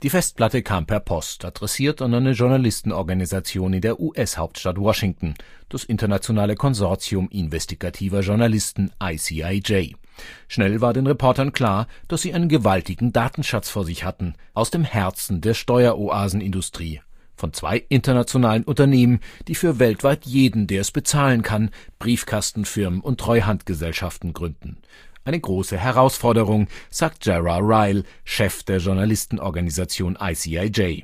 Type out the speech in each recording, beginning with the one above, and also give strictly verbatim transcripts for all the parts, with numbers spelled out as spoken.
Die Festplatte kam per Post, adressiert an eine Journalistenorganisation in der U S-Hauptstadt Washington, das Internationale Konsortium investigativer Journalisten I C I J. Schnell war den Reportern klar, dass sie einen gewaltigen Datenschatz vor sich hatten, aus dem Herzen der Steueroasenindustrie. Von zwei internationalen Unternehmen, die für weltweit jeden, der es bezahlen kann, Briefkastenfirmen und Treuhandgesellschaften gründen. Eine große Herausforderung, sagt Gerard Ryle, Chef der Journalistenorganisation I C I J.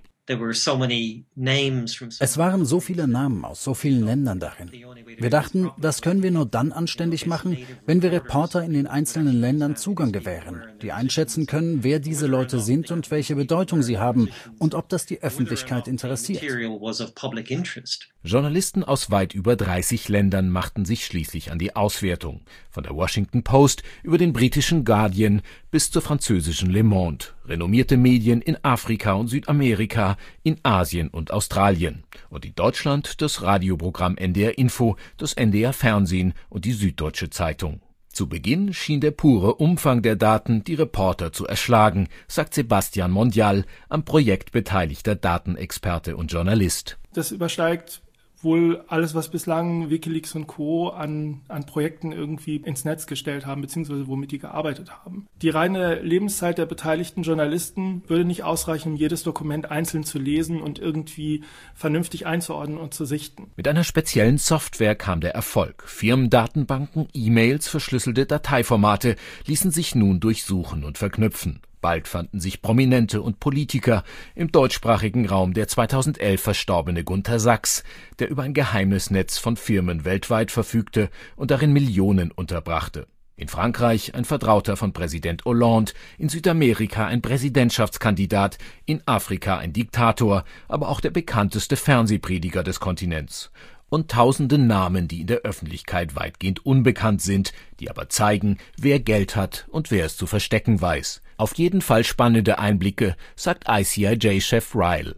Es waren so viele Namen aus so vielen Ländern darin. Wir dachten, das können wir nur dann anständig machen, wenn wir Reporter in den einzelnen Ländern Zugang gewähren, die einschätzen können, wer diese Leute sind und welche Bedeutung sie haben und ob das die Öffentlichkeit interessiert. Journalisten aus weit über dreißig Ländern machten sich schließlich an die Auswertung. Von der Washington Post über den britischen Guardian bis zur französischen Le Monde. Renommierte Medien in Afrika und Südamerika, in Asien und Australien. Und in Deutschland das Radioprogramm N D R Info, das N D R Fernsehen und die Süddeutsche Zeitung. Zu Beginn schien der pure Umfang der Daten die Reporter zu erschlagen, sagt Sebastian Mondial, am Projekt beteiligter Datenexperte und Journalist. Das übersteigt wohl alles, was bislang WikiLeaks und Co. an, an Projekten irgendwie ins Netz gestellt haben, beziehungsweise womit die gearbeitet haben. Die reine Lebenszeit der beteiligten Journalisten würde nicht ausreichen, um jedes Dokument einzeln zu lesen und irgendwie vernünftig einzuordnen und zu sichten. Mit einer speziellen Software kam der Erfolg. Firmendatenbanken, E-Mails, verschlüsselte Dateiformate ließen sich nun durchsuchen und verknüpfen. Bald fanden sich Prominente und Politiker, im deutschsprachigen Raum der zweitausendelf verstorbene Gunter Sachs, der über ein geheimes Netz von Firmen weltweit verfügte und darin Millionen unterbrachte. In Frankreich ein Vertrauter von Präsident Hollande, in Südamerika ein Präsidentschaftskandidat, in Afrika ein Diktator, aber auch der bekannteste Fernsehprediger des Kontinents. Und tausende Namen, die in der Öffentlichkeit weitgehend unbekannt sind, die aber zeigen, wer Geld hat und wer es zu verstecken weiß. Auf jeden Fall spannende Einblicke, sagt I C I J-Chef Ryle.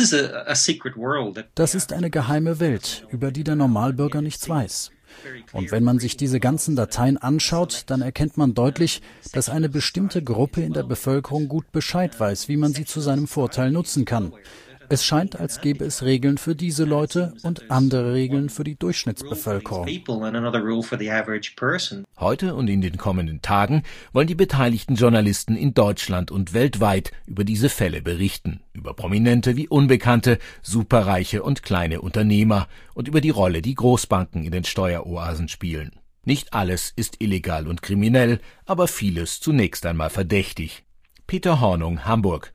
Das ist eine geheime Welt, über die der Normalbürger nichts weiß. Und wenn man sich diese ganzen Dateien anschaut, dann erkennt man deutlich, dass eine bestimmte Gruppe in der Bevölkerung gut Bescheid weiß, wie man sie zu seinem Vorteil nutzen kann. Es scheint, als gäbe es Regeln für diese Leute und andere Regeln für die Durchschnittsbevölkerung. Heute und in den kommenden Tagen wollen die beteiligten Journalisten in Deutschland und weltweit über diese Fälle berichten. Über Prominente wie Unbekannte, Superreiche und kleine Unternehmer und über die Rolle, die Großbanken in den Steueroasen spielen. Nicht alles ist illegal und kriminell, aber vieles zunächst einmal verdächtig. Peter Hornung, Hamburg.